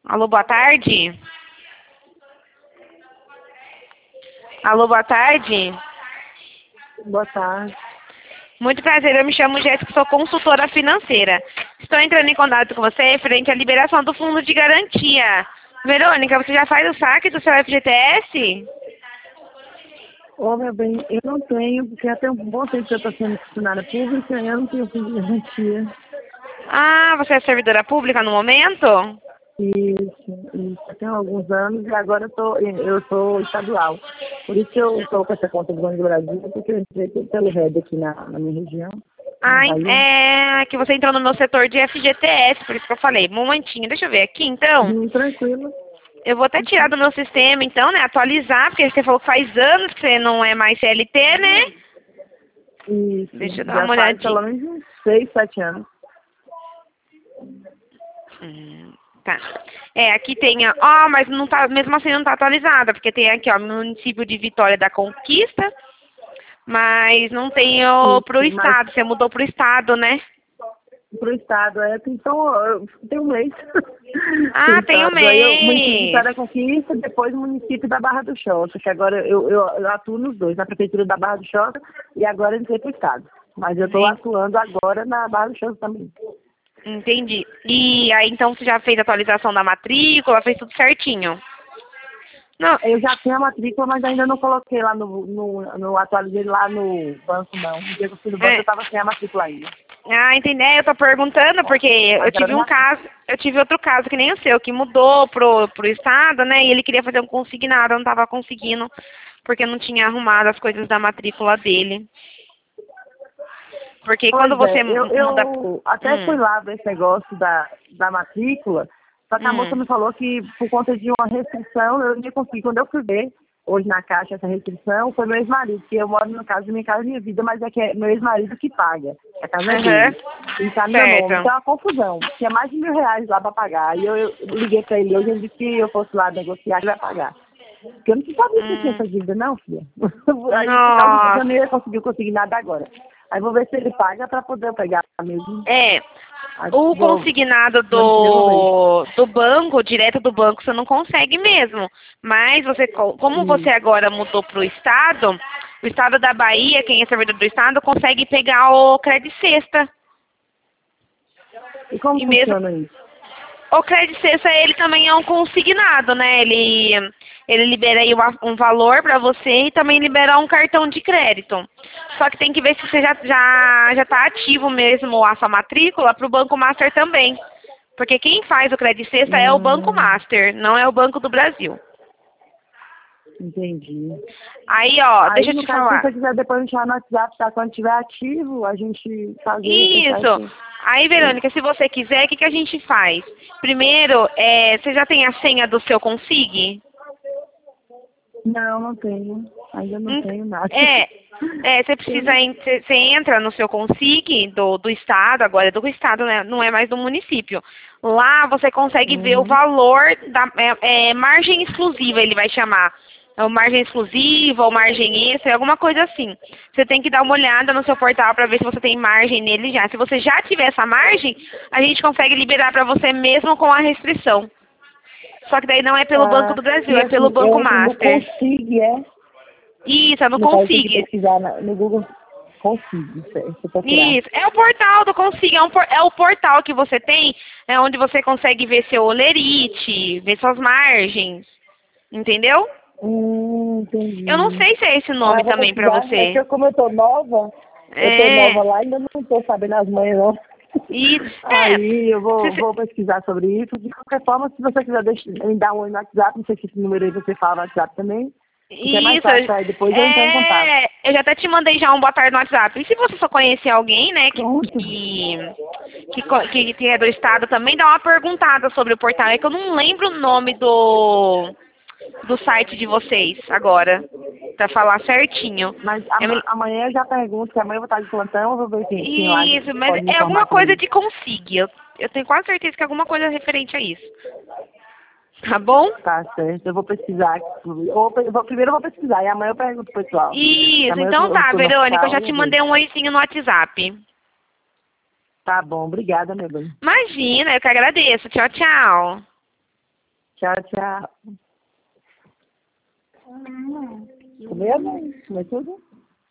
Alô, boa tarde. Alô, boa tarde. Boa tarde. Muito prazer, eu me chamo Jéssica, sou consultora financeira. Estou entrando em contato com você referente à liberação do fundo de garantia. Verônica, você já faz o saque do seu FGTS? Ô, meu bem, eu não tenho, porque até um bom tempo que eu estou sendo funcionária pública, eu não tenho fundo de garantia. Ah, você é servidora pública no momento? Isso. Tem alguns anos e agora eu sou estadual. Por isso que eu estou com essa conta do Banco do Brasil, porque eu entrei pelo RED aqui na minha região, na Ah, Bahia. é que você entrou no meu setor de FGTS, por isso que eu falei. Um momentinho, deixa eu ver aqui, então. Tranquilo. Eu vou até tirar do meu sistema, então, né? Atualizar, porque você falou que faz anos que você não é mais CLT, né? Isso. Deixa eu dar Já uma faz olhadinha. pelo menos uns 6, 7 anos. Tá. É, aqui tem, ó, mas não tá, mesmo assim não tá atualizada, porque tem aqui, ó, município de Vitória da Conquista, mas não tem o pro Isso, mas estado. Você mudou pro estado, né? pro estado, então, tem um mês. Pro Ah, tem um estado, aí o município de mês. Vitória da Conquista, depois o município da Barra do Choça, que agora eu atuo nos dois, na prefeitura da Barra do Choça e agora entrei pro estado. Mas eu estou atuando agora na Barra do Choça também. Entendi. E aí, então, você já fez a atualização da matrícula, fez tudo certinho? Não. Eu já tinha a matrícula, mas ainda não coloquei lá no atualizei lá no banco, não. No dia que eu fui no banco, eu estava sem a matrícula ainda. Ah, entendi. Eu tô perguntando porque eu tive um caso, eu tive outro caso que nem o seu, que mudou pro estado, né? E ele queria fazer um consignado, eu não tava conseguindo, porque não tinha arrumado as coisas da matrícula dele. Porque quando você muda. Eu até fui lá ver esse negócio da matrícula, só que a moça me falou que por conta de uma restrição eu não ia conseguir. Quando eu fui ver hoje na caixa essa restrição, foi meu ex-marido, que eu moro no caso de Minha Casa Minha Vida, mas é que é meu ex-marido que paga. A casa é dele. E tá no meu nome. Então é uma confusão. Tinha mais de R$ 1.000 lá pra pagar. E eu liguei pra ele hoje, ele disse que eu fosse lá negociar, ele vai pagar. Porque eu não sabia que tinha essa dívida, não, filha. Aí eu não ia conseguir nada agora. Aí vou ver se ele paga pra poder pegar mesmo. É. O consignado do banco, direto do banco, você não consegue mesmo. Mas você, como você agora mudou pro estado, o estado da Bahia, quem é servidor do estado, consegue pegar o Credit Sexta. E como funciona isso? O Credit Sexta, ele também é um consignado, né? Ele libera aí um valor para você e também libera um cartão de crédito. Só que tem que ver se você já tá ativo mesmo a sua matrícula para o Banco Master também. Porque quem faz o Credit Sexta é o Banco Master, não é o Banco do Brasil. Entendi. Aí, ó, deixa eu te falar. Se você quiser depois entrar no WhatsApp, tá? Quando estiver ativo, a gente fazer... Isso. Aí, Verônica, se você quiser, o que a gente faz? Primeiro, você já tem a senha do seu Consig? Não tenho. Ainda não tenho nada. Você precisa, você entra no seu Consig do estado, agora é do estado, né? Não é mais do município. Lá você consegue ver o valor da margem exclusiva, ele vai chamar. Ou margem exclusiva, ou margem extra, alguma coisa assim. Você tem que dar uma olhada no seu portal para ver se você tem margem nele já. Se você já tiver essa margem, a gente consegue liberar para você mesmo com a restrição. Só que daí não é pelo Banco do Brasil, é pelo Banco Master. No Consig, é? Isso, é no Consig. Pesquisar no Google Consig, isso, é o portal do Consig, é o portal que você tem, é onde você consegue ver seu olerite, ver suas margens, entendeu? Entendi. Eu não sei se é esse nome também pra você. É que como eu tô nova lá, ainda não tô sabendo as manhas, não. Isso. Aí eu vou pesquisar sobre isso. De qualquer forma, se você quiser me dar um oi no WhatsApp, não sei se esse número aí você fala no WhatsApp também. Isso. É mais fácil, aí depois eu entro em contato. Eu já até te mandei já um boa tarde no WhatsApp. E se você só conhecer alguém, né, que é do estado também, dá uma perguntada sobre o portal. É que eu não lembro o nome do site de vocês agora, pra falar certinho. Mas amanhã eu já pergunto, que amanhã eu vou estar de plantão, eu vou ver quem lá. Isso, mas é alguma coisa de Consig. Eu tenho quase certeza que é alguma coisa referente a isso. Tá bom? Tá certo, eu vou pesquisar. Primeiro eu vou pesquisar, e amanhã eu pergunto pro pessoal. Isso, então tá, Verônica, eu já te mandei um oizinho no WhatsApp. Tá bom, obrigada, meu bem. Imagina, eu que agradeço. Tchau, tchau. Tchau, tchau. Comeu, mãe? Comeu tudo?